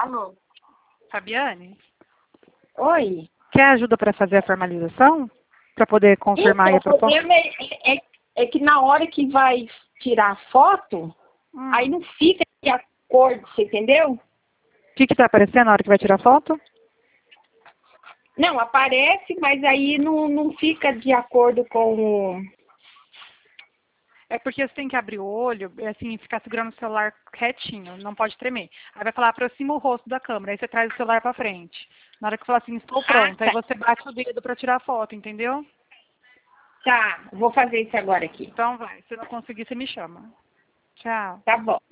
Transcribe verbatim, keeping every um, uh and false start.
Alô? Fabiane? Oi? Quer ajuda para fazer a formalização? Para poder confirmar aí a Então, o proposta? problema é, é, é que na hora que vai tirar a foto, Hum. aí não fica de acordo, você entendeu? O que que tá aparecendo na hora que vai tirar foto? Não, aparece, mas aí não, não fica de acordo com o... É porque você tem que abrir o olho, é assim, ficar segurando o celular retinho, não pode tremer. Aí vai falar, aproxima o rosto da câmera, aí você traz o celular para frente. Na hora que falar assim, estou pronta, Ah, aí tá. você bate o dedo para tirar a foto, entendeu? Tá, vou fazer isso agora aqui. Então vai, se não conseguir, você me chama. Tchau. Tá bom.